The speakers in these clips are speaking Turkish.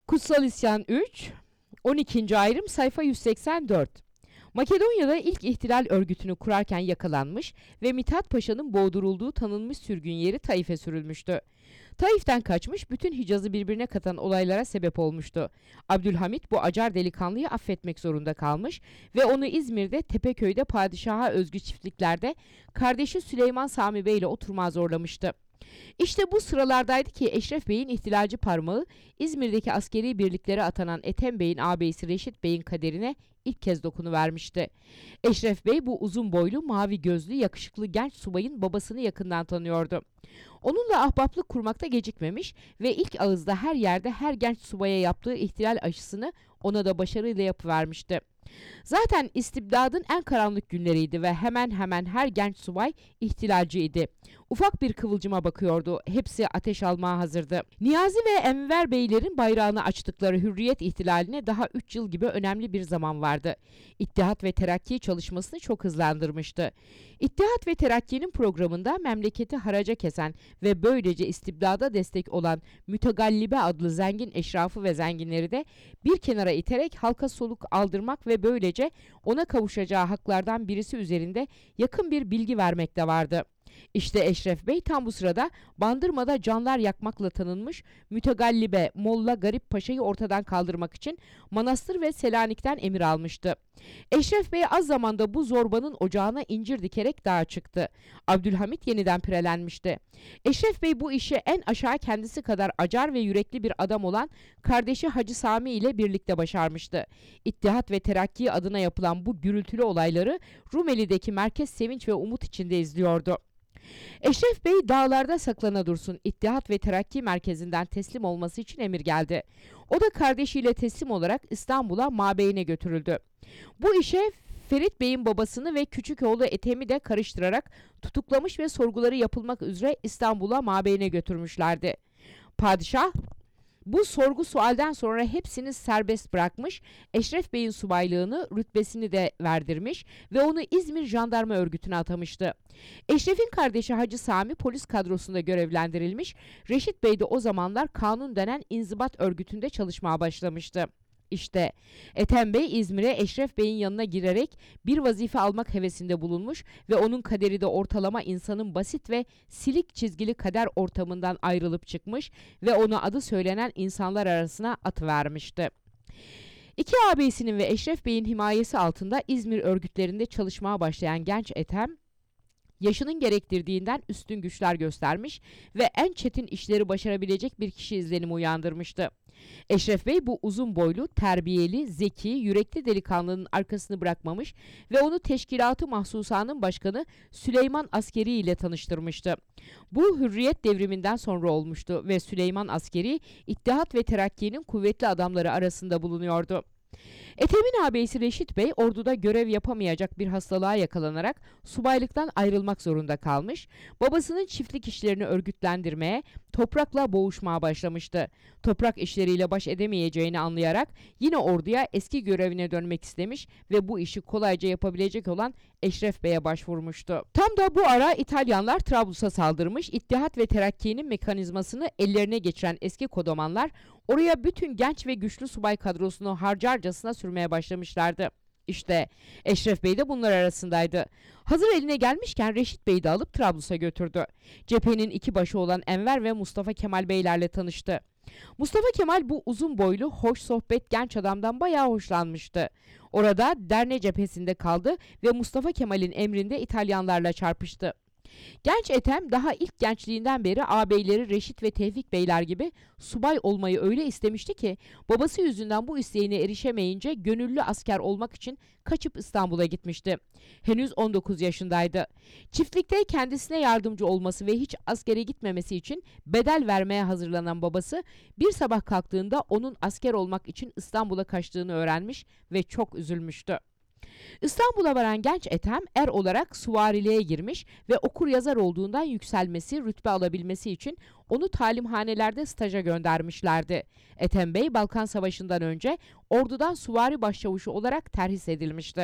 Kutsal İsyan 3, 12. ayrım sayfa 184. Makedonya'da ilk ihtilal örgütünü kurarken yakalanmış ve Mithat Paşa'nın boğdurulduğu tanınmış sürgün yeri Taif'e sürülmüştü. Taif'ten kaçmış, bütün Hicaz'ı birbirine katan olaylara sebep olmuştu. Abdülhamit bu acar delikanlıyı affetmek zorunda kalmış ve onu İzmir'de Tepeköy'de padişaha özgü çiftliklerde kardeşi Süleyman Sami Bey ile oturmaya zorlamıştı. İşte bu sıralardaydı ki Eşref Bey'in ihtilalci parmağı İzmir'deki askeri birliklere atanan Ethem Bey'in ağabeyisi Reşit Bey'in kaderine ilk kez dokunuvermişti. Eşref Bey bu uzun boylu, mavi gözlü, yakışıklı genç subayın babasını yakından tanıyordu. Onunla ahbaplık kurmakta gecikmemiş ve ilk ağızda her yerde her genç subaya yaptığı ihtilal aşısını ona da başarıyla yapıvermişti. Zaten istibdadın en karanlık günleriydi ve hemen hemen her genç subay ihtilalciydi. Ufak bir kıvılcıma bakıyordu. Hepsi ateş almaya hazırdı. Niyazi ve Enver Beylerin bayrağını açtıkları Hürriyet ihtilaline daha 3 yıl gibi önemli bir zaman vardı. İttihat ve Terakki çalışmasını çok hızlandırmıştı. İttihat ve Terakki'nin programında memleketi haraca kesen ve böylece istibdada destek olan Mütegallibe adlı zengin eşrafı ve zenginleri de bir kenara iterek halka soluk aldırmak ve böylece ona kavuşacağı haklardan birisi üzerinde yakın bir bilgi vermek de vardı. İşte Eşref Bey tam bu sırada Bandırma'da canlar yakmakla tanınmış Mütegallibe Molla Garip Paşa'yı ortadan kaldırmak için Manastır ve Selanik'ten emir almıştı. Eşref Bey az zamanda bu zorbanın ocağına incir dikerek dağa çıktı. Abdülhamit yeniden pirelenmişti. Eşref Bey bu işi en aşağı kendisi kadar acar ve yürekli bir adam olan kardeşi Hacı Sami ile birlikte başarmıştı. İttihat ve Terakki adına yapılan bu gürültülü olayları Rumeli'deki merkez sevinç ve umut içinde izliyordu. Eşref Bey dağlarda saklana dursun, İttihat ve Terakki merkezinden teslim olması için emir geldi. O da kardeşiyle teslim olarak İstanbul'a mabeyine götürüldü. Bu işe Ferit Bey'in babasını ve küçük oğlu Ethem'i de karıştırarak tutuklamış ve sorguları yapılmak üzere İstanbul'a mabeyine götürmüşlerdi. Padişah bu sorgu sualden sonra hepsini serbest bırakmış, Eşref Bey'in subaylığını, rütbesini de verdirmiş ve onu İzmir Jandarma Örgütü'ne atamıştı. Eşref'in kardeşi Hacı Sami polis kadrosunda görevlendirilmiş, Reşit Bey de o zamanlar Kanun denen inzibat örgütünde çalışmaya başlamıştı. İşte Ethem Bey İzmir'e Eşref Bey'in yanına girerek bir vazife almak hevesinde bulunmuş ve onun kaderi de ortalama insanın basit ve silik çizgili kader ortamından ayrılıp çıkmış ve ona adı söylenen insanlar arasına atıvermişti. İki ağabeyisinin ve Eşref Bey'in himayesi altında İzmir örgütlerinde çalışmaya başlayan genç Ethem, yaşının gerektirdiğinden üstün güçler göstermiş ve en çetin işleri başarabilecek bir kişi izlenimi uyandırmıştı. Eşref Bey bu uzun boylu, terbiyeli, zeki, yürekli delikanlının arkasını bırakmamış ve onu Teşkilat-ı Mahsusa'nın başkanı Süleyman Askeri ile tanıştırmıştı. Bu Hürriyet devriminden sonra olmuştu ve Süleyman Askeri, İttihat ve Terakki'nin kuvvetli adamları arasında bulunuyordu. Ethem'in ağabeyisi Reşit Bey orduda görev yapamayacak bir hastalığa yakalanarak subaylıktan ayrılmak zorunda kalmış, babasının çiftlik işlerini örgütlendirmeye, toprakla boğuşmaya başlamıştı. Toprak işleriyle baş edemeyeceğini anlayarak yine orduya eski görevine dönmek istemiş ve bu işi kolayca yapabilecek olan Eşref Bey'e başvurmuştu. Tam da bu ara İtalyanlar Trablus'a saldırmış, İttihat ve Terakki'nin mekanizmasını ellerine geçiren eski kodomanlar oraya bütün genç ve güçlü subay kadrosunu harcarcasına sürmeye başlamışlardı. İşte Eşref Bey de bunlar arasındaydı. Hazır eline gelmişken Reşit Bey'i de alıp Trablus'a götürdü. Cephenin iki başı olan Enver ve Mustafa Kemal Beylerle tanıştı. Mustafa Kemal bu uzun boylu, hoş sohbet genç adamdan bayağı hoşlanmıştı. Orada Derne cephesinde kaldı ve Mustafa Kemal'in emrinde İtalyanlarla çarpıştı. Genç Ethem daha ilk gençliğinden beri ağabeyleri Reşit ve Tevfik Beyler gibi subay olmayı öyle istemişti ki babası yüzünden bu isteğine erişemeyince gönüllü asker olmak için kaçıp İstanbul'a gitmişti. Henüz 19 yaşındaydı. Çiftlikte kendisine yardımcı olması ve hiç askere gitmemesi için bedel vermeye hazırlanan babası bir sabah kalktığında onun asker olmak için İstanbul'a kaçtığını öğrenmiş ve çok üzülmüştü. İstanbul'a varan genç Ethem er olarak suvariliğe girmiş ve okur yazar olduğundan yükselmesi, rütbe alabilmesi için onu talimhanelerde staja göndermişlerdi. Ethem Bey Balkan Savaşı'ndan önce ordudan suvari başçavuşu olarak terhis edilmişti.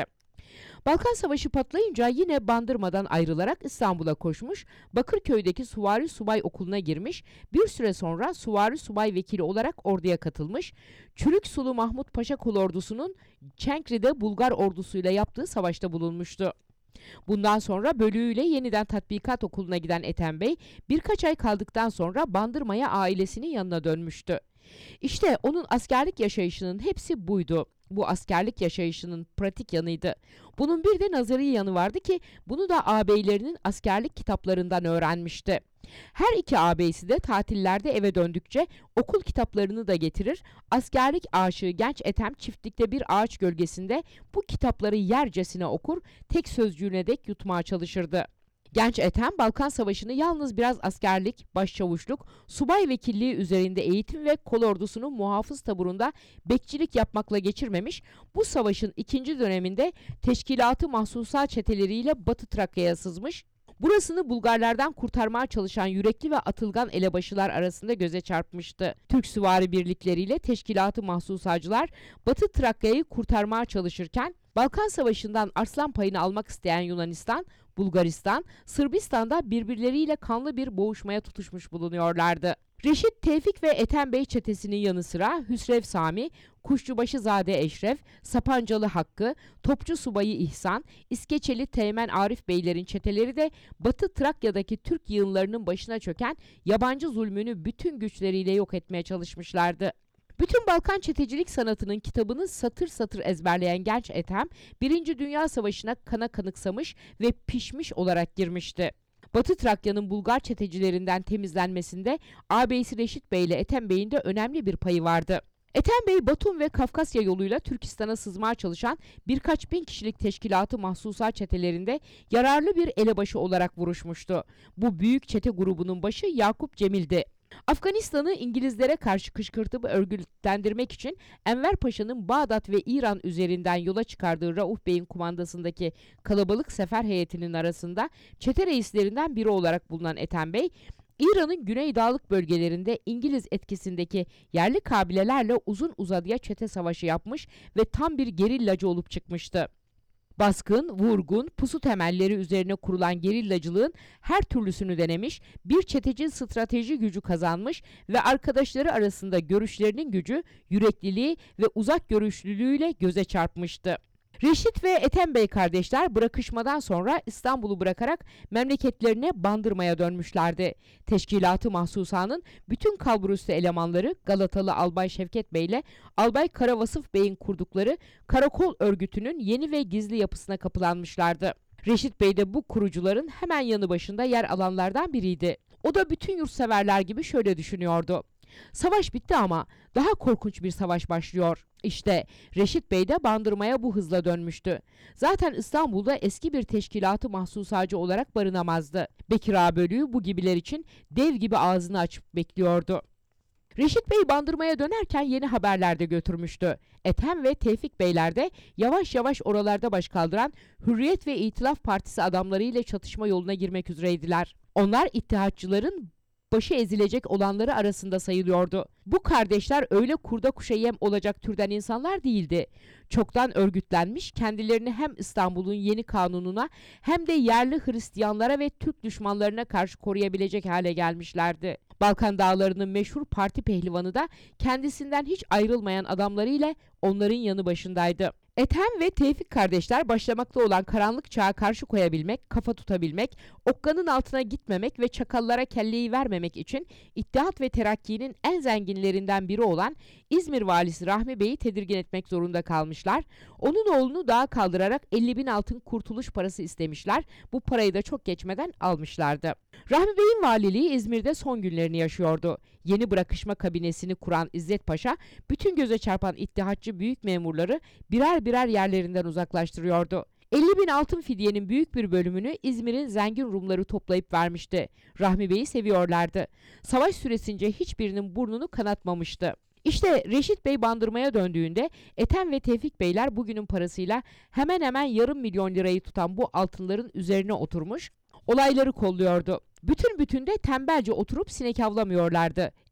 Balkan Savaşı patlayınca yine Bandırma'dan ayrılarak İstanbul'a koşmuş, Bakırköy'deki Süvari Subay Okulu'na girmiş, bir süre sonra Süvari Subay Vekili olarak orduya katılmış, Çürük Sulu Mahmut Paşa Kolordusu'nun Çenkri'de Bulgar ordusuyla yaptığı savaşta bulunmuştu. Bundan sonra bölüğüyle yeniden tatbikat okuluna giden Ethem Bey, birkaç ay kaldıktan sonra Bandırma'ya ailesinin yanına dönmüştü. İşte onun askerlik yaşayışının hepsi buydu. Bu askerlik yaşayışının pratik yanıydı. Bunun bir de nazari yanı vardı ki bunu da ağabeylerinin askerlik kitaplarından öğrenmişti. Her iki ağabeysi de tatillerde eve döndükçe okul kitaplarını da getirir, askerlik aşığı genç Ethem çiftlikte bir ağaç gölgesinde bu kitapları yercesine okur, tek sözcüğüne dek yutmaya çalışırdı. Genç Ethem, Balkan Savaşı'nı yalnız biraz askerlik, başçavuşluk, subay vekilliği üzerinde eğitim ve kolordusunun muhafız taburunda bekçilik yapmakla geçirmemiş, bu savaşın ikinci döneminde teşkilatı mahsusat çeteleriyle Batı Trakya'ya sızmış, burasını Bulgarlardan kurtarmaya çalışan yürekli ve atılgan elebaşılar arasında göze çarpmıştı. Türk süvari birlikleriyle teşkilatı mahsusacılar Batı Trakya'yı kurtarmaya çalışırken, Balkan Savaşı'ndan arslan payını almak isteyen Yunanistan, Bulgaristan, Sırbistan'da birbirleriyle kanlı bir boğuşmaya tutuşmuş bulunuyorlardı. Reşit, Tevfik ve Ethem Bey çetesinin yanı sıra Hüsrev Sami, Kuşçubaşızade Eşref, Sapancalı Hakkı, Topçu Subayı İhsan, İskeçeli Teğmen Arif Beylerin çeteleri de Batı Trakya'daki Türk yığınlarının başına çöken yabancı zulmünü bütün güçleriyle yok etmeye çalışmışlardı. Bütün Balkan çetecilik sanatının kitabını satır satır ezberleyen genç Ethem, Birinci Dünya Savaşı'na kana kanıksamış ve pişmiş olarak girmişti. Batı Trakya'nın Bulgar çetecilerinden temizlenmesinde ağabeysi Reşit Bey ile Ethem Bey'in de önemli bir payı vardı. Ethem Bey, Batum ve Kafkasya yoluyla Türkistan'a sızmaya çalışan birkaç bin kişilik teşkilatı mahsusat çetelerinde yararlı bir elebaşı olarak vuruşmuştu. Bu büyük çete grubunun başı Yakup Cemil'di. Afganistan'ı İngilizlere karşı kışkırtıp örgütlendirmek için Enver Paşa'nın Bağdat ve İran üzerinden yola çıkardığı Rauf Bey'in kumandasındaki kalabalık sefer heyetinin arasında çete reislerinden biri olarak bulunan Ethem Bey, İran'ın güney dağlık bölgelerinde İngiliz etkisindeki yerli kabilelerle uzun uzadıya çete savaşı yapmış ve tam bir gerillacı olup çıkmıştı. Baskın, vurgun, pusu temelleri üzerine kurulan gerillacılığın her türlüsünü denemiş, bir çeteci strateji gücü kazanmış ve arkadaşları arasında görüşlerinin gücü, yürekliliği ve uzak görüşlülüğüyle göze çarpmıştı. Reşit ve Ethem Bey kardeşler bırakışmadan sonra İstanbul'u bırakarak memleketlerine Bandırma'ya dönmüşlerdi. Teşkilatı Mahsusa'nın bütün kalburüstü elemanları Galatalı Albay Şevket Bey ile Albay Karavasıf Bey'in kurdukları Karakol örgütünün yeni ve gizli yapısına kapılanmışlardı. Reşit Bey de bu kurucuların hemen yanı başında yer alanlardan biriydi. O da bütün yurtseverler gibi şöyle düşünüyordu: savaş bitti ama daha korkunç bir savaş başlıyor. İşte Reşit Bey de Bandırma'ya bu hızla dönmüştü. Zaten İstanbul'da eski bir teşkilatı mahsusacı olarak barınamazdı. Bekir Ağa bölüğü bu gibiler için dev gibi ağzını açıp bekliyordu. Reşit Bey Bandırma'ya dönerken yeni haberler de götürmüştü. Ethem ve Tevfik Beyler de yavaş yavaş oralarda baş kaldıran Hürriyet ve İtilaf Partisi adamlarıyla çatışma yoluna girmek üzereydiler. Onlar ittihatçıların başı ezilecek olanları arasında sayılıyordu. Bu kardeşler öyle kurda kuşa yem olacak türden insanlar değildi. Çoktan örgütlenmiş, kendilerini hem İstanbul'un yeni kanununa hem de yerli Hristiyanlara ve Türk düşmanlarına karşı koruyabilecek hale gelmişlerdi. Balkan dağlarının meşhur parti pehlivanı da kendisinden hiç ayrılmayan adamlarıyla onların yanı başındaydı. Ethem ve Tevfik kardeşler başlamakta olan karanlık çağa karşı koyabilmek, kafa tutabilmek, okkanın altına gitmemek ve çakallara kelleyi vermemek için İttihat ve Terakki'nin en zenginlerinden biri olan İzmir valisi Rahmi Bey'i tedirgin etmek zorunda kalmışlar. Onun oğlunu dağa kaldırarak 50.000 altın kurtuluş parası istemişler. Bu parayı da çok geçmeden almışlardı. Rahmi Bey'in valiliği İzmir'de son günlerini yaşıyordu. Yeni bırakışma kabinesini kuran İzzet Paşa, bütün göze çarpan ittihatçı büyük memurları birer birer yerlerinden uzaklaştırıyordu. 50.000 altın fidyenin büyük bir bölümünü İzmir'in zengin Rumları toplayıp vermişti. Rahmi Bey'i seviyorlardı. Savaş süresince hiçbirinin burnunu kanatmamıştı. İşte Reşit Bey Bandırma'ya döndüğünde Ethem ve Tevfik Beyler bugünün parasıyla hemen hemen yarım milyon lirayı tutan bu altınların üzerine oturmuş, olayları kolluyordu. Bütün de tembelce oturup sinek avlamıyorlardı.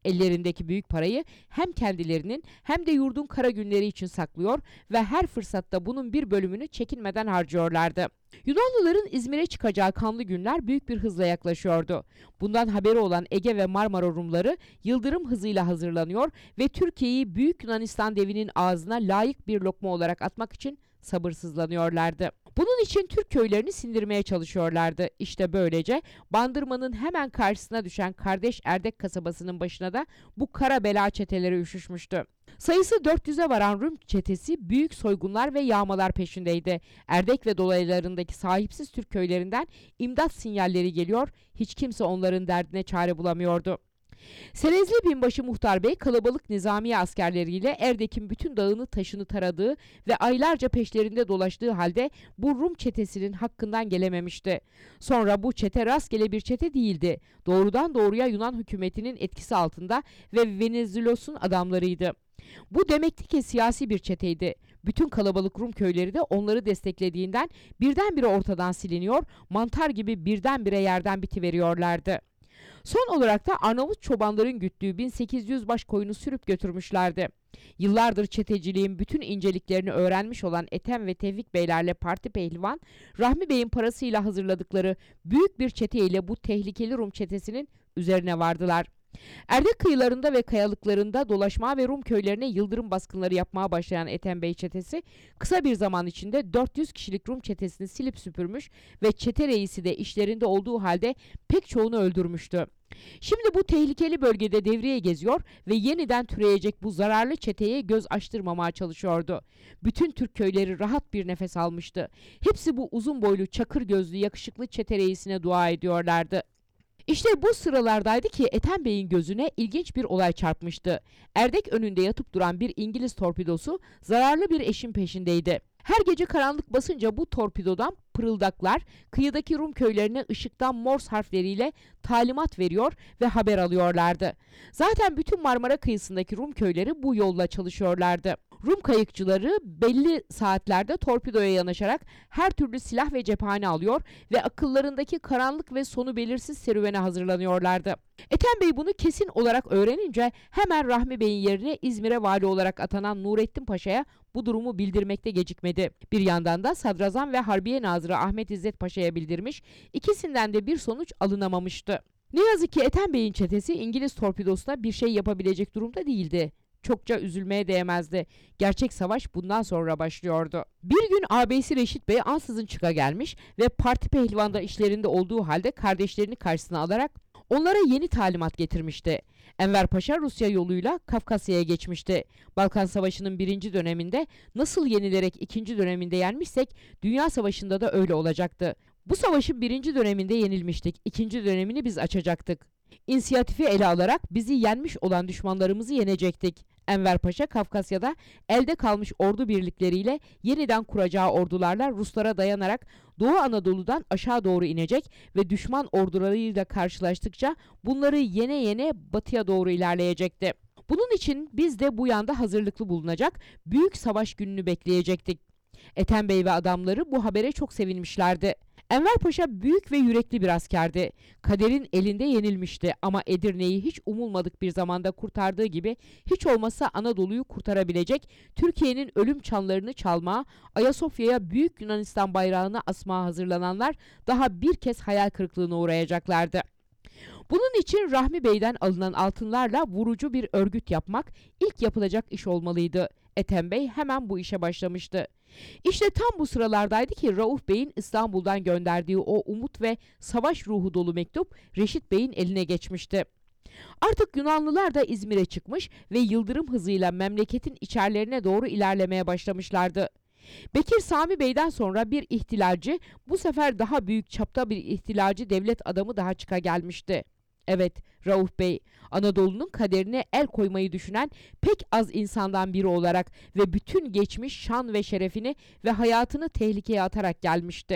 Ellerindeki büyük parayı hem kendilerinin hem de yurdun kara günleri için saklıyor ve her fırsatta bunun bir bölümünü çekinmeden harcıyorlardı. Yunanlıların İzmir'e çıkacağı kanlı günler büyük bir hızla yaklaşıyordu. Bundan haberi olan Ege ve Marmara Rumları yıldırım hızıyla hazırlanıyor ve Türkiye'yi Büyük Yunanistan devinin ağzına layık bir lokma olarak atmak için sabırsızlanıyorlardı. Bunun için Türk köylerini sindirmeye çalışıyorlardı. İşte böylece Bandırma'nın hemen karşısına düşen kardeş Erdek kasabasının başına da bu kara bela çeteleri üşüşmüştü. Sayısı 400'e varan Rum çetesi büyük soygunlar ve yağmalar peşindeydi. Erdek ve dolaylarındaki sahipsiz Türk köylerinden imdat sinyalleri geliyor, hiç kimse onların derdine çare bulamıyordu. Serezli binbaşı Muhtar Bey kalabalık nizamiye askerleriyle Erdek'in bütün dağını taşını taradığı ve aylarca peşlerinde dolaştığı halde bu Rum çetesinin hakkından gelememişti. Sonra bu çete rastgele bir çete değildi. Doğrudan doğruya Yunan hükümetinin etkisi altında ve Venizilos'un adamlarıydı. Bu demekti ki siyasi bir çeteydi. Bütün kalabalık Rum köyleri de onları desteklediğinden birdenbire ortadan siliniyor, mantar gibi birdenbire yerden bitiveriyorlardı. Son olarak da Arnavut çobanların güttüğü 1800 baş koyunu sürüp götürmüşlerdi. Yıllardır çeteciliğin bütün inceliklerini öğrenmiş olan Ethem ve Tevfik Beylerle parti pehlivan, Rahmi Bey'in parasıyla hazırladıkları büyük bir çeteyle bu tehlikeli Rum çetesinin üzerine vardılar. Erdek kıyılarında ve kayalıklarında dolaşmaya ve Rum köylerine yıldırım baskınları yapmaya başlayan Ethem Bey çetesi kısa bir zaman içinde 400 kişilik Rum çetesini silip süpürmüş ve çete reisi de işlerinde olduğu halde pek çoğunu öldürmüştü. Şimdi bu tehlikeli bölgede devriye geziyor ve yeniden türeyecek bu zararlı çeteye göz açtırmamaya çalışıyordu. Bütün Türk köyleri rahat bir nefes almıştı. Hepsi bu uzun boylu, çakır gözlü, yakışıklı çete reisine dua ediyorlardı. İşte bu sıralardaydı ki Ethem Bey'in gözüne ilginç bir olay çarpmıştı. Erdek önünde yatıp duran bir İngiliz torpidosu zararlı bir eşin peşindeydi. Her gece karanlık basınca bu torpidodan pırıldaklar kıyıdaki Rum köylerine ışıktan Morse harfleriyle talimat veriyor ve haber alıyorlardı. Zaten bütün Marmara kıyısındaki Rum köyleri bu yolla çalışıyorlardı. Rum kayıkçıları belli saatlerde torpidoya yanaşarak her türlü silah ve cephane alıyor ve akıllarındaki karanlık ve sonu belirsiz serüvene hazırlanıyorlardı. Ethem Bey bunu kesin olarak öğrenince hemen Rahmi Bey'in yerine İzmir'e vali olarak atanan Nurettin Paşa'ya bu durumu bildirmekte gecikmedi. Bir yandan da Sadrazam ve Harbiye Nazırı Ahmet İzzet Paşa'ya bildirmiş, ikisinden de bir sonuç alınamamıştı. Ne yazık ki Ethem Bey'in çetesi İngiliz torpidosuna bir şey yapabilecek durumda değildi. Çokça üzülmeye değmezdi. Gerçek savaş bundan sonra başlıyordu. Bir gün ağabeysi Reşit Bey ansızın çıka gelmiş ve parti pehlivanda işlerinde olduğu halde kardeşlerini karşısına alarak onlara yeni talimat getirmişti. Enver Paşa Rusya yoluyla Kafkasya'ya geçmişti. Balkan Savaşı'nın 1. döneminde nasıl yenilerek 2. döneminde yenmişsek Dünya Savaşı'nda da öyle olacaktı. Bu savaşın 1. döneminde yenilmiştik. 2. dönemini biz açacaktık. İnisiyatifi ele alarak bizi yenmiş olan düşmanlarımızı yenecektik. Enver Paşa Kafkasya'da elde kalmış ordu birlikleriyle yeniden kuracağı ordularla Ruslara dayanarak Doğu Anadolu'dan aşağı doğru inecek ve düşman ordularıyla karşılaştıkça bunları yene yene batıya doğru ilerleyecekti. Bunun için biz de bu yanda hazırlıklı bulunacak, büyük savaş gününü bekleyecektik. Ethem Bey ve adamları bu habere çok sevinmişlerdi. Enver Paşa büyük ve yürekli bir askerdi. Kaderin elinde yenilmişti ama Edirne'yi hiç umulmadık bir zamanda kurtardığı gibi hiç olmazsa Anadolu'yu kurtarabilecek, Türkiye'nin ölüm çanlarını çalmaya, Ayasofya'ya Büyük Yunanistan bayrağını asmaya hazırlananlar daha bir kez hayal kırıklığına uğrayacaklardı. Bunun için Rahmi Bey'den alınan altınlarla vurucu bir örgüt yapmak ilk yapılacak iş olmalıydı. Ethem Bey hemen bu işe başlamıştı. İşte tam bu sıralardaydı ki Rauf Bey'in İstanbul'dan gönderdiği o umut ve savaş ruhu dolu mektup Reşit Bey'in eline geçmişti. Artık Yunanlılar da İzmir'e çıkmış ve yıldırım hızıyla memleketin içerlerine doğru ilerlemeye başlamışlardı. Bekir Sami Bey'den sonra bir ihtilalci, bu sefer daha büyük çapta bir ihtilalci devlet adamı daha çıka gelmişti. Evet, Rauf Bey, Anadolu'nun kaderine el koymayı düşünen pek az insandan biri olarak ve bütün geçmiş şan ve şerefini ve hayatını tehlikeye atarak gelmişti.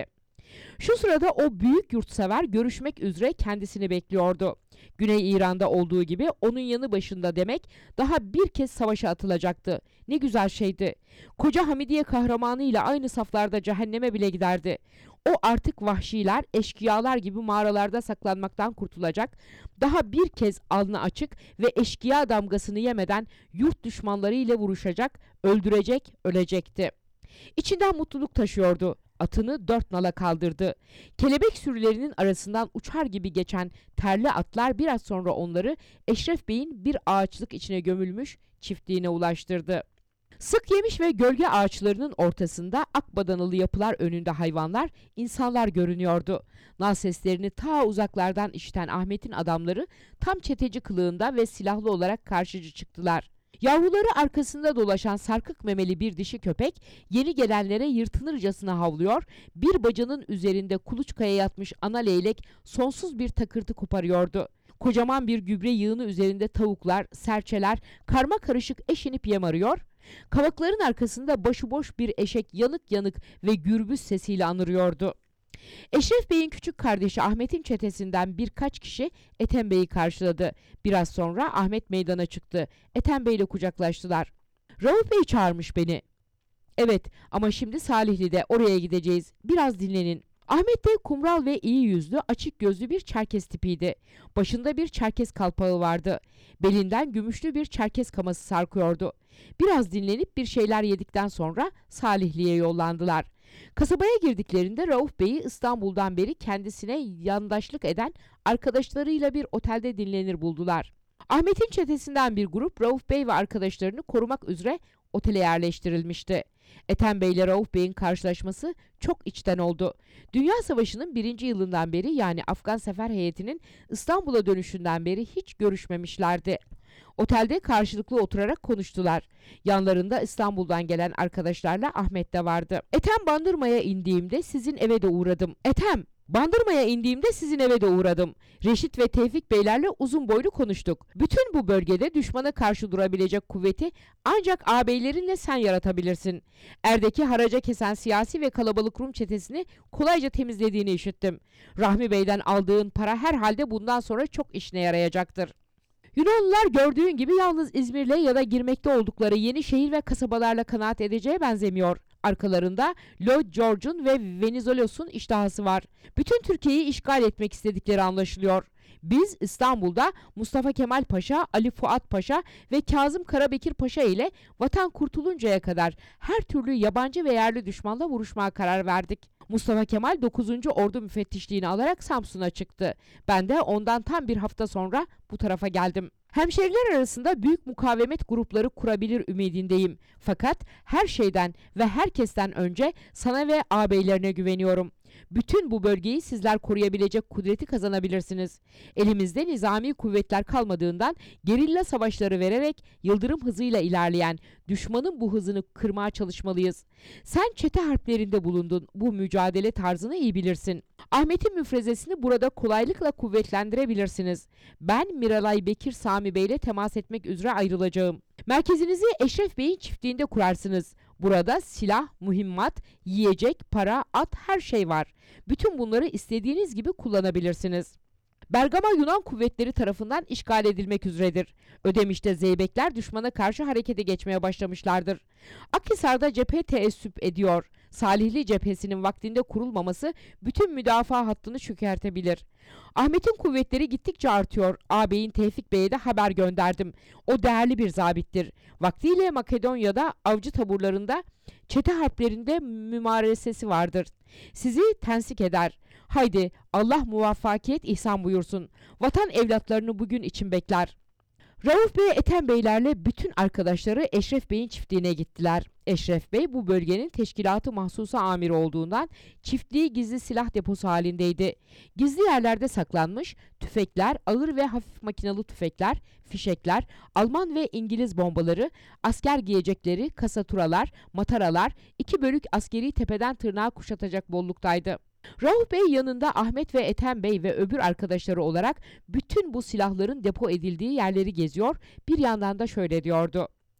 Şu sırada o büyük yurtsever görüşmek üzere kendisini bekliyordu. Güney İran'da olduğu gibi onun yanı başında demek daha bir kez savaşa atılacaktı. Ne güzel şeydi. Koca Hamidiye kahramanıyla aynı saflarda cehenneme bile giderdi. O artık vahşiler, eşkıyalar gibi mağaralarda saklanmaktan kurtulacak, daha bir kez alnı açık ve eşkıya damgasını yemeden yurt düşmanları ile vuruşacak, öldürecek, ölecekti. İçinden mutluluk taşıyordu. Atını dört nala kaldırdı. Kelebek sürülerinin arasından uçar gibi geçen terli atlar biraz sonra onları Eşref Bey'in bir ağaçlık içine gömülmüş çiftliğine ulaştırdı. Sık yemiş ve gölge ağaçlarının ortasında akbadanalı yapılar önünde hayvanlar, insanlar görünüyordu. Nal seslerini ta uzaklardan işiten Ahmet'in adamları tam çeteci kılığında ve silahlı olarak karşıcı çıktılar. Yavruları arkasında dolaşan sarkık memeli bir dişi köpek yeni gelenlere yırtınırcasına havlıyor, bir bacanın üzerinde kuluçkaya yatmış ana leylek sonsuz bir takırtı koparıyordu. Kocaman bir gübre yığını üzerinde tavuklar, serçeler karma karışık eşinip yem arıyor, kavakların arkasında başıboş bir eşek yanık yanık ve gürbüz sesiyle anırıyordu. Eşref Bey'in küçük kardeşi Ahmet'in çetesinden birkaç kişi Ethem Bey'i karşıladı. Biraz sonra Ahmet meydana çıktı. Ethem Bey'le kucaklaştılar. Rauf Bey çağırmış beni. Evet, ama şimdi Salihli'de, oraya gideceğiz. Biraz dinlenin. Ahmet de kumral ve iyi yüzlü, açık gözlü bir Çerkes tipiydi. Başında bir Çerkes kalpağı vardı. Belinden gümüşlü bir Çerkes kaması sarkıyordu. Biraz dinlenip bir şeyler yedikten sonra Salihli'ye yollandılar. Kasabaya girdiklerinde Rauf Bey'i İstanbul'dan beri kendisine yandaşlık eden arkadaşlarıyla bir otelde dinlenir buldular. Ahmet'in çetesinden bir grup Rauf Bey ve arkadaşlarını korumak üzere otele yerleştirilmişti. Ethem Bey ile Rauf Bey'in karşılaşması çok içten oldu. Dünya Savaşı'nın 1. yılından beri, yani Afgan sefer heyetinin İstanbul'a dönüşünden beri hiç görüşmemişlerdi. Otelde karşılıklı oturarak konuştular. Yanlarında İstanbul'dan gelen arkadaşlarla Ahmet de vardı. Bandırma'ya indiğimde sizin eve de uğradım. Reşit ve Tevfik Beylerle uzun boylu konuştuk. Bütün bu bölgede düşmana karşı durabilecek kuvveti ancak ağabeylerinle sen yaratabilirsin. Erdeki haraca kesen siyasi ve kalabalık Rum çetesini kolayca temizlediğini işittim. Rahmi Bey'den aldığın para herhalde bundan sonra çok işine yarayacaktır. Yunanlılar gördüğün gibi yalnız İzmir'le ya da girmekte oldukları yeni şehir ve kasabalarla kanaat edeceğe benzemiyor. Arkalarında Lloyd George'un ve Venizelos'un iştahası var. Bütün Türkiye'yi işgal etmek istedikleri anlaşılıyor. Biz İstanbul'da Mustafa Kemal Paşa, Ali Fuat Paşa ve Kazım Karabekir Paşa ile vatan kurtuluncaya kadar her türlü yabancı ve yerli düşmanla vuruşmaya karar verdik. Mustafa Kemal 9. Ordu müfettişliğini alarak Samsun'a çıktı. Ben de ondan tam bir hafta sonra bu tarafa geldim. Hemşeriler arasında büyük mukavemet grupları kurabilir ümidindeyim. Fakat her şeyden ve herkesten önce sana ve ağabeylerine güveniyorum. Bütün bu bölgeyi sizler koruyabilecek kudreti kazanabilirsiniz. Elimizde nizami kuvvetler kalmadığından gerilla savaşları vererek yıldırım hızıyla ilerleyen düşmanın bu hızını kırmaya çalışmalıyız. Sen çete harplerinde bulundun. Bu mücadele tarzını iyi bilirsin. Ahmet'in müfrezesini burada kolaylıkla kuvvetlendirebilirsiniz. Ben Miralay Bekir Sami Bey ile temas etmek üzere ayrılacağım. Merkezinizi Eşref Bey'in çiftliğinde kurarsınız. Burada silah, mühimmat, yiyecek, para, at, her şey var. Bütün bunları istediğiniz gibi kullanabilirsiniz. Bergama Yunan kuvvetleri tarafından işgal edilmek üzeredir. Ödemiş'te Zeybekler düşmana karşı harekete geçmeye başlamışlardır. Akhisar'da cephe teessüp ediyor. Salihli cephesinin vaktinde kurulmaması bütün müdafaa hattını çökertebilir. Ahmet'in kuvvetleri gittikçe artıyor. Ağabeyin Tevfik Bey'e de haber gönderdim. O değerli bir zabittir. Vaktiyle Makedonya'da avcı taburlarında çete harplerinde mümaresesi vardır. Sizi tensik eder. Haydi Allah muvaffakiyet ihsan buyursun. Vatan evlatlarını bugün için bekler. Rauf Bey Ethem Beylerle bütün arkadaşları Eşref Bey'in çiftliğine gittiler. Eşref Bey bu bölgenin teşkilatı mahsusa amiri olduğundan çiftliği gizli silah deposu halindeydi. Gizli yerlerde saklanmış tüfekler, ağır ve hafif makinalı tüfekler, fişekler, Alman ve İngiliz bombaları, asker giyecekleri, kasaturalar, mataralar, 2 bölük askeri tepeden tırnağa kuşatacak bolluktaydı. Rauf Bey yanında Ahmet ve Ethem Bey ve öbür arkadaşları olarak bütün bu silahların depo edildiği yerleri geziyor, bir yandan da şöyle diyordu.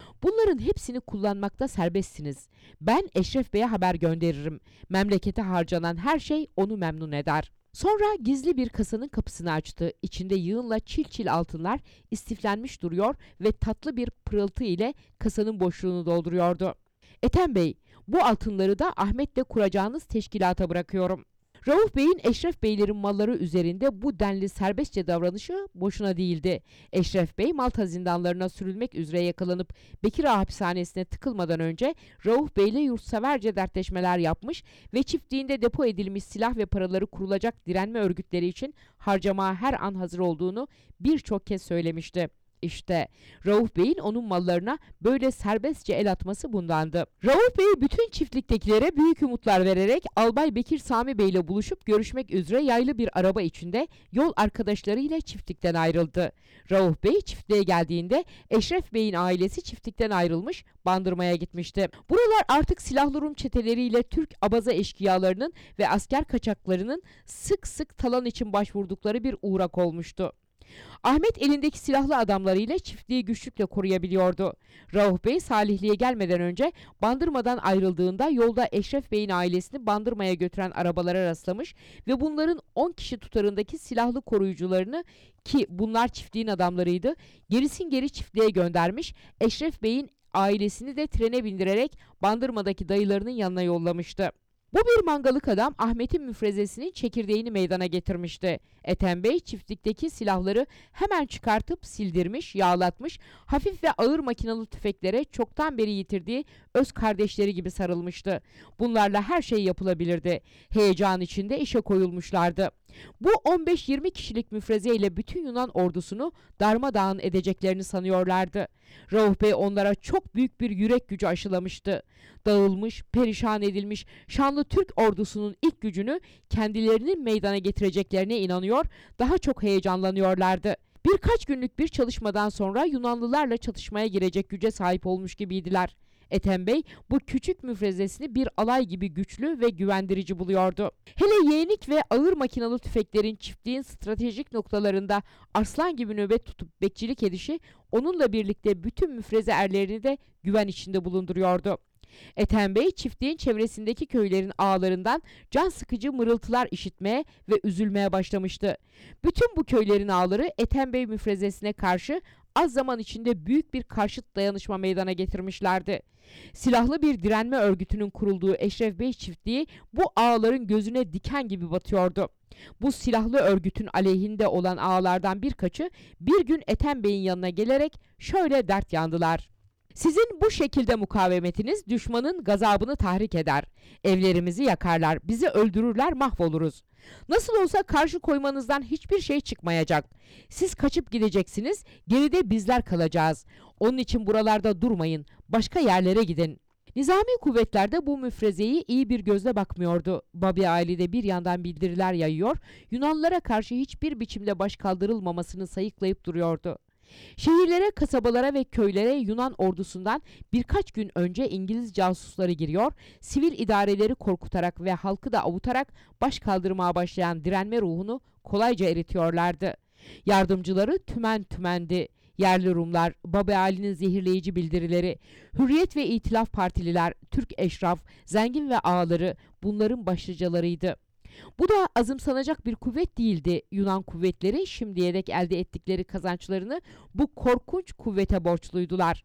Bunların hepsini kullanmakta serbestsiniz. Ben Eşref Bey'e haber gönderirim. Memlekete harcanan her şey onu memnun eder. Sonra gizli bir kasanın kapısını açtı. İçinde yığınla çil çil altınlar istiflenmiş duruyor ve tatlı bir pırıltı ile kasanın boşluğunu dolduruyordu. Ethem Bey, bu altınları da Ahmet'le kuracağınız teşkilata bırakıyorum. Rauf Bey'in Eşref Beylerin malları üzerinde bu denli serbestçe davranışı boşuna değildi. Eşref Bey Malta zindanlarına sürülmek üzere yakalanıp Bekir Ağa hapishanesine tıkılmadan önce Rauf Bey'le yurtseverce dertleşmeler yapmış ve çiftliğinde depo edilmiş silah ve paraları kurulacak direnme örgütleri için harcamaya her an hazır olduğunu birçok kez söylemişti. İşte Rauf Bey'in onun mallarına böyle serbestçe el atması bundandı. Rauf Bey bütün çiftliktekilere büyük umutlar vererek Albay Bekir Sami Bey ile buluşup görüşmek üzere yaylı bir araba içinde yol arkadaşlarıyla çiftlikten ayrıldı. Rauf Bey çiftliğe geldiğinde Eşref Bey'in ailesi çiftlikten ayrılmış, Bandırma'ya gitmişti. Buralar artık silahlı Rum çeteleriyle Türk abaza eşkıyalarının ve asker kaçaklarının sık sık talan için başvurdukları bir uğrak olmuştu. Ahmet elindeki silahlı adamlarıyla çiftliği güçlükle koruyabiliyordu. Rauf Bey Salihli'ye gelmeden önce Bandırma'dan ayrıldığında yolda Eşref Bey'in ailesini Bandırma'ya götüren arabalara rastlamış ve bunların 10 kişi tutarındaki silahlı koruyucularını, ki bunlar çiftliğin adamlarıydı, gerisin geri çiftliğe göndermiş, Eşref Bey'in ailesini de trene bindirerek Bandırma'daki dayılarının yanına yollamıştı. Bu bir mangalık adam Ahmet'in müfrezesinin çekirdeğini meydana getirmişti. Ethem Bey çiftlikteki silahları hemen çıkartıp sildirmiş, yağlatmış, hafif ve ağır makinalı tüfeklere çoktan beri yitirdiği öz kardeşleri gibi sarılmıştı. Bunlarla her şey yapılabilirdi. Heyecan içinde işe koyulmuşlardı. Bu 15-20 kişilik müfrezeyle bütün Yunan ordusunu darmadağın edeceklerini sanıyorlardı. Rauf Bey onlara çok büyük bir yürek gücü aşılamıştı. Dağılmış, perişan edilmiş şanlı Türk ordusunun ilk gücünü kendilerinin meydana getireceklerine inanıyor, daha çok heyecanlanıyorlardı. Birkaç günlük bir çalışmadan sonra Yunanlılarla çatışmaya girecek güce sahip olmuş gibiydiler. Ethem Bey bu küçük müfrezesini bir alay gibi güçlü ve güvendirici buluyordu. Hele yeğenik ve ağır makinalı tüfeklerin çiftliğin stratejik noktalarında arslan gibi nöbet tutup bekçilik edişi onunla birlikte bütün müfreze erlerini de güven içinde bulunduruyordu. Ethem Bey çiftliğin çevresindeki köylerin ağalarından can sıkıcı mırıltılar işitmeye ve üzülmeye başlamıştı. Bütün bu köylerin ağaları Ethem Bey müfrezesine karşı az zaman içinde büyük bir karşıt dayanışma meydana getirmişlerdi. Silahlı bir direnme örgütünün kurulduğu Eşref Bey çiftliği bu ağaların gözüne diken gibi batıyordu. Bu silahlı örgütün aleyhinde olan ağalardan birkaçı bir gün Ethem Bey'in yanına gelerek şöyle dert yandılar. Sizin bu şekilde mukavemetiniz düşmanın gazabını tahrik eder. Evlerimizi yakarlar, bizi öldürürler, mahvoluruz. Nasıl olsa karşı koymanızdan hiçbir şey çıkmayacak. Siz kaçıp gideceksiniz, geride bizler kalacağız. Onun için buralarda durmayın, başka yerlere gidin. Nizami kuvvetler bu müfrezeyi iyi bir gözle bakmıyordu. Babi ailede bir yandan bildiriler yayıyor, Yunanlılara karşı hiçbir biçimde baş kaldırılmamasını sayıklayıp duruyordu. Şehirlere, kasabalara ve köylere Yunan ordusundan birkaç gün önce İngiliz casusları giriyor, sivil idareleri korkutarak ve halkı da avutarak baş kaldırmaya başlayan direnme ruhunu kolayca eritiyorlardı. Yardımcıları tümen tümendi. Yerli Rumlar, Babi Ali'nin zehirleyici bildirileri, Hürriyet ve İtilaf Partililer, Türk eşraf, zengin ve ağaları bunların başlıcalarıydı. Bu da azımsanacak bir kuvvet değildi. Yunan kuvvetleri şimdiye dek elde ettikleri kazançlarını bu korkunç kuvvete borçluydular.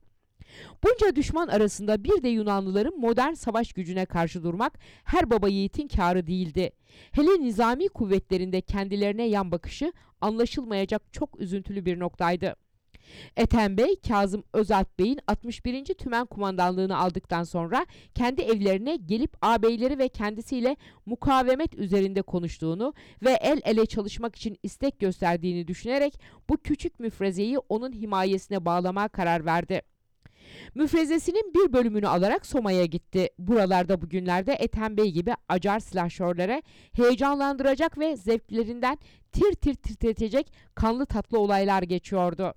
Bunca düşman arasında bir de Yunanlıların modern savaş gücüne karşı durmak her baba yiğitin kârı değildi. Hele nizami kuvvetlerinde kendilerine yan bakışı anlaşılmayacak çok üzüntülü bir noktaydı. Ethem Bey, Kazım Özalp Bey'in 61. Tümen kumandanlığını aldıktan sonra kendi evlerine gelip ağabeyleri ve kendisiyle mukavemet üzerinde konuştuğunu ve el ele çalışmak için istek gösterdiğini düşünerek bu küçük müfrezeyi onun himayesine bağlamaya karar verdi. Müfrezesinin bir bölümünü alarak Soma'ya gitti. Buralarda bugünlerde Ethem Bey gibi acar silahşörlere heyecanlandıracak ve zevklerinden tir tir titretecek kanlı tatlı olaylar geçiyordu.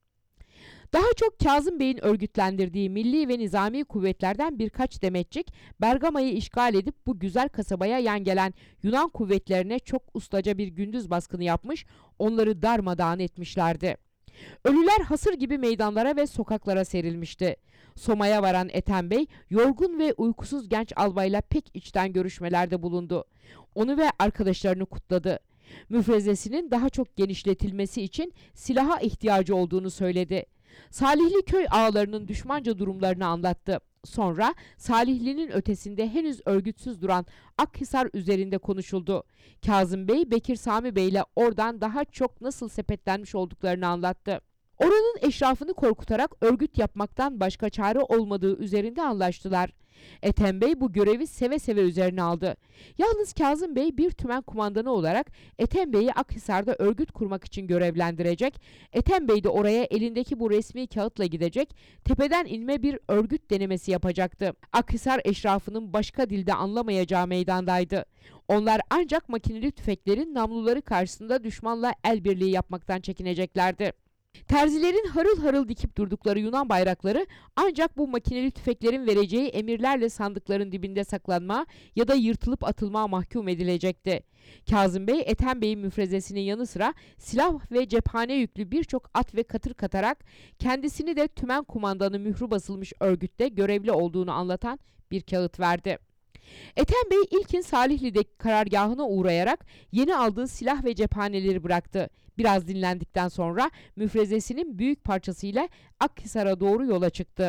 Daha çok Kazım Bey'in örgütlendirdiği milli ve nizami kuvvetlerden birkaç demetçik Bergama'yı işgal edip bu güzel kasabaya yan gelen Yunan kuvvetlerine çok ustaca bir gündüz baskını yapmış, onları darmadağın etmişlerdi. Ölüler hasır gibi meydanlara ve sokaklara serilmişti. Soma'ya varan Ethem Bey, yorgun ve uykusuz genç albayla pek içten görüşmelerde bulundu. Onu ve arkadaşlarını kutladı. Müfrezesinin daha çok genişletilmesi için silaha ihtiyacı olduğunu söyledi. Salihli köy ağalarının düşmanca durumlarını anlattı. Sonra Salihli'nin ötesinde henüz örgütsüz duran Akhisar üzerinde konuşuldu. Kazım Bey, Bekir Sami Bey ile oradan daha çok nasıl sepetlenmiş olduklarını anlattı. Oranın eşrafını korkutarak örgüt yapmaktan başka çare olmadığı üzerinde anlaştılar. Ethem Bey bu görevi seve seve üzerine aldı. Yalnız Kazım Bey bir tümen kumandanı olarak Ethem Bey'i Akhisar'da örgüt kurmak için görevlendirecek, Ethem Bey de oraya elindeki bu resmi kağıtla gidecek, tepeden inme bir örgüt denemesi yapacaktı. Akhisar eşrafının başka dilde anlamayacağı meydandaydı. Onlar ancak makineli tüfeklerin namluları karşısında düşmanla el birliği yapmaktan çekineceklerdi. Terzilerin harıl harıl dikip durdukları Yunan bayrakları ancak bu makineli tüfeklerin vereceği emirlerle sandıkların dibinde saklanma ya da yırtılıp atılmaya mahkum edilecekti. Kazım Bey, Ethem Bey'in müfrezesinin yanı sıra silah ve cephane yüklü birçok at ve katır katarak kendisini de tümen kumandanı mührü basılmış örgütte görevli olduğunu anlatan bir kağıt verdi. Ethem Bey ilkin Salihli'deki karargahına uğrayarak yeni aldığı silah ve cephaneleri bıraktı. Biraz dinlendikten sonra müfrezesinin büyük parçasıyla Akhisar'a doğru yola çıktı.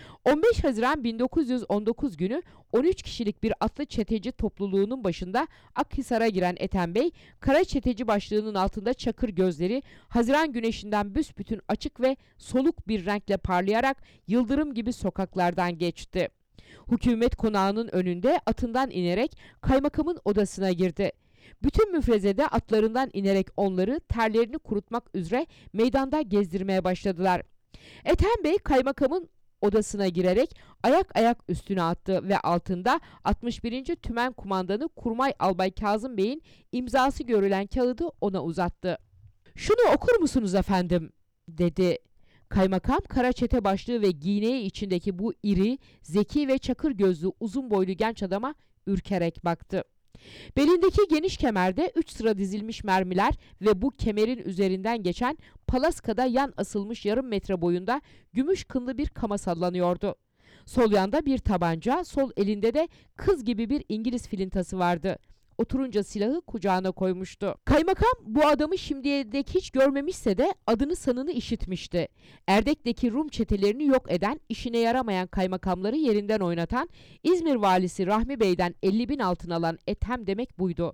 15 Haziran 1919 günü 13 kişilik bir atlı çeteci topluluğunun başında Akhisar'a giren Ethem Bey, kara çeteci başlığının altında çakır gözleri Haziran güneşinden büsbütün açık ve soluk bir renkle parlayarak yıldırım gibi sokaklardan geçti. Hükümet konağının önünde atından inerek kaymakamın odasına girdi. Bütün müfrezede atlarından inerek onları terlerini kurutmak üzere meydanda gezdirmeye başladılar. Ethem Bey kaymakamın odasına girerek ayak ayak üstüne attı ve altında 61. Tümen Kumandanı Kurmay Albay Kazım Bey'in imzası görülen kağıdı ona uzattı. "Şunu okur musunuz efendim?" dedi. Kaymakam kara çete başlığı ve giyineği içindeki bu iri, zeki ve çakır gözlü uzun boylu genç adama ürkerek baktı. Belindeki geniş kemerde 3 sıra dizilmiş mermiler ve bu kemerin üzerinden geçen palaskada yan asılmış yarım metre boyunda gümüş kınlı bir kama sallanıyordu. Sol yanda bir tabanca, sol elinde de kız gibi bir İngiliz filintası vardı. Oturunca silahı kucağına koymuştu. Kaymakam bu adamı şimdiye dek hiç görmemişse de adını sanını işitmişti. Erdek'teki Rum çetelerini yok eden, işine yaramayan kaymakamları yerinden oynatan, İzmir valisi Rahmi Bey'den 50.000 altın alan Ethem demek buydu.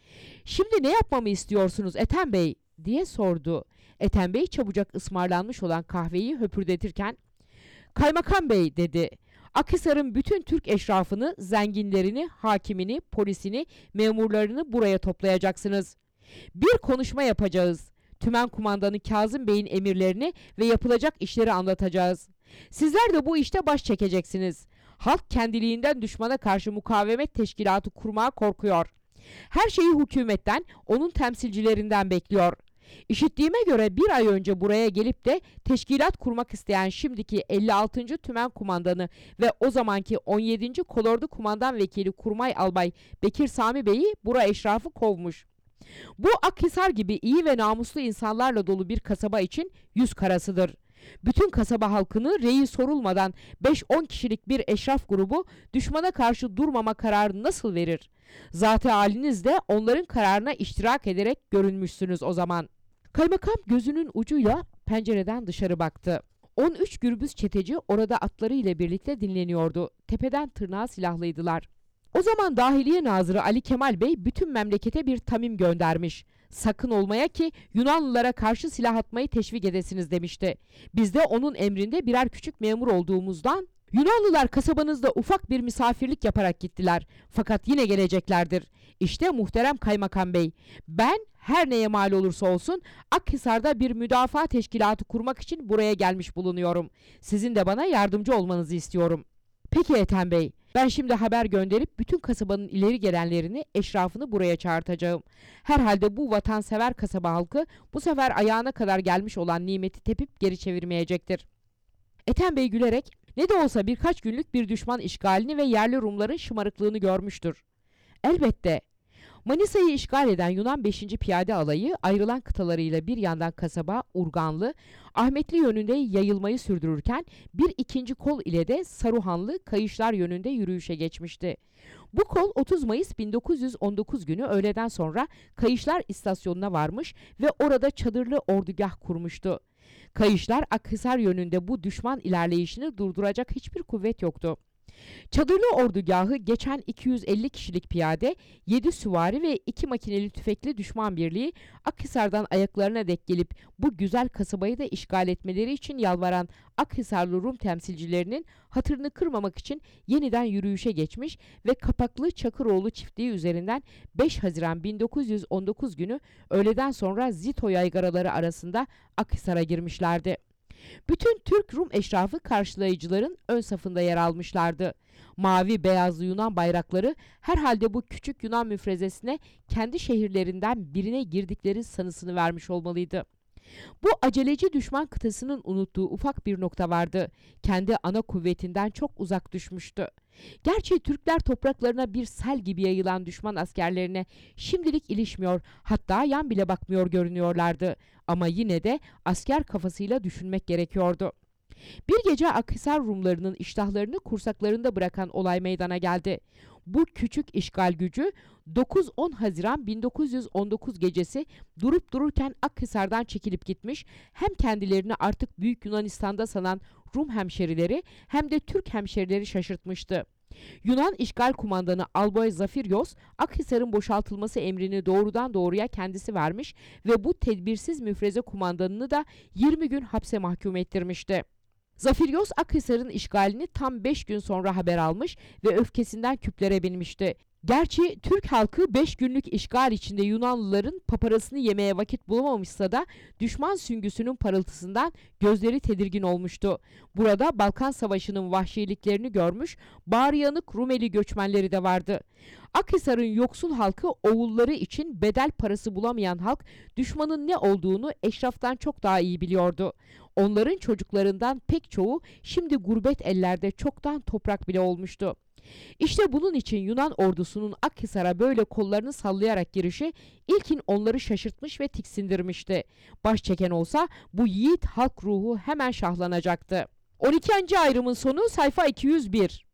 "Şimdi ne yapmamı istiyorsunuz Ethem Bey?" diye sordu. Ethem Bey çabucak ısmarlanmış olan kahveyi höpürdetirken, "Kaymakam Bey," dedi. "Akhisar'ın bütün Türk eşrafını, zenginlerini, hakimini, polisini, memurlarını buraya toplayacaksınız. Bir konuşma yapacağız. Tümen Kumandanı Kazım Bey'in emirlerini ve yapılacak işleri anlatacağız. Sizler de bu işte baş çekeceksiniz. Halk kendiliğinden düşmana karşı mukavemet teşkilatı kurmaya korkuyor. Her şeyi hükümetten, onun temsilcilerinden bekliyor. İşittiğime göre bir ay önce buraya gelip de teşkilat kurmak isteyen şimdiki 56. Tümen Kumandanı ve o zamanki 17. Kolordu Kumandan Vekili Kurmay Albay Bekir Sami Bey'i bura eşrafı kovmuş. Bu Akhisar gibi iyi ve namuslu insanlarla dolu bir kasaba için yüz karasıdır. Bütün kasaba halkını reyi sorulmadan 5-10 kişilik bir eşraf grubu düşmana karşı durmama kararı nasıl verir? Zat-ı haliniz de onların kararına iştirak ederek görünmüşsünüz o zaman." Kaymakam gözünün ucuyla pencereden dışarı baktı. 13 gürbüz çeteci orada atlarıyla birlikte dinleniyordu. Tepeden tırnağa silahlıydılar. O zaman Dahiliye Nazırı Ali Kemal Bey bütün memlekete bir tamim göndermiş. "Sakın olmaya ki Yunanlılara karşı silah atmayı teşvik edesiniz," demişti. Biz de onun emrinde birer küçük memur olduğumuzdan Yunanlılar kasabanızda ufak bir misafirlik yaparak gittiler. Fakat yine geleceklerdir. İşte muhterem Kaymakam Bey, ben her neye mal olursa olsun Akhisar'da bir müdafaa teşkilatı kurmak için buraya gelmiş bulunuyorum. Sizin de bana yardımcı olmanızı istiyorum. "Peki Ethem Bey, ben şimdi haber gönderip bütün kasabanın ileri gelenlerini, eşrafını buraya çağırtacağım. Herhalde bu vatansever kasaba halkı bu sefer ayağına kadar gelmiş olan nimeti tepip geri çevirmeyecektir." Ethem Bey gülerek, "Ne de olsa birkaç günlük bir düşman işgalini ve yerli Rumların şımarıklığını görmüştür." "Elbette. Manisa'yı işgal eden Yunan 5. Piyade Alayı ayrılan kıtalarıyla bir yandan kasaba, Urganlı, Ahmetli yönünde yayılmayı sürdürürken bir ikinci kol ile de Saruhanlı, Kayışlar yönünde yürüyüşe geçmişti. Bu kol 30 Mayıs 1919 günü öğleden sonra Kayışlar istasyonuna varmış ve orada çadırlı ordugah kurmuştu. Kayışlar Akhisar yönünde bu düşman ilerleyişini durduracak hiçbir kuvvet yoktu. Çadırlı ordugahı geçen 250 kişilik piyade, 7 süvari ve 2 makineli tüfekli düşman birliği Akhisar'dan ayaklarına dek gelip bu güzel kasabayı da işgal etmeleri için yalvaran Akhisarlı Rum temsilcilerinin hatırını kırmamak için yeniden yürüyüşe geçmiş ve Kapaklı Çakıroğlu çiftliği üzerinden 5 Haziran 1919 günü öğleden sonra Zito yaygaraları arasında Akhisar'a girmişlerdi. Bütün Türk-Rum eşrafı karşılayıcıların ön safında yer almışlardı. Mavi beyazlı Yunan bayrakları herhalde bu küçük Yunan müfrezesine kendi şehirlerinden birine girdikleri sanısını vermiş olmalıydı. Bu aceleci düşman kıtasının unuttuğu ufak bir nokta vardı. Kendi ana kuvvetinden çok uzak düşmüştü. Gerçi Türkler topraklarına bir sel gibi yayılan düşman askerlerine şimdilik ilişmiyor, hatta yan bile bakmıyor görünüyorlardı. Ama yine de asker kafasıyla düşünmek gerekiyordu. Bir gece Akhisar Rumlarının iştahlarını kursaklarında bırakan olay meydana geldi. Bu küçük işgal gücü 9-10 Haziran 1919 gecesi durup dururken Akhisar'dan çekilip gitmiş, hem kendilerini artık Büyük Yunanistan'da sanan Rum hemşerileri hem de Türk hemşerileri şaşırtmıştı. Yunan işgal kumandanı Albay Zafiryos, Akhisar'ın boşaltılması emrini doğrudan doğruya kendisi vermiş ve bu tedbirsiz müfreze kumandanını da 20 gün hapse mahkum ettirmişti. Zafiryos Akhisar'ın işgalini tam 5 gün sonra haber almış ve öfkesinden küplere binmişti. Gerçi Türk halkı 5 günlük işgal içinde Yunanlıların paparasını yemeye vakit bulamamışsa da düşman süngüsünün parıltısından gözleri tedirgin olmuştu. Burada Balkan Savaşı'nın vahşiliklerini görmüş, bağrı yanık Rumeli göçmenleri de vardı. Akhisar'ın yoksul halkı oğulları için bedel parası bulamayan halk düşmanın ne olduğunu eşraftan çok daha iyi biliyordu. Onların çocuklarından pek çoğu şimdi gurbet ellerde çoktan toprak bile olmuştu. İşte bunun için Yunan ordusunun Akhisar'a böyle kollarını sallayarak girişi ilkin onları şaşırtmış ve tiksindirmişti. Baş çeken olsa bu yiğit halk ruhu hemen şahlanacaktı. 12. ayrımın sonu sayfa 201.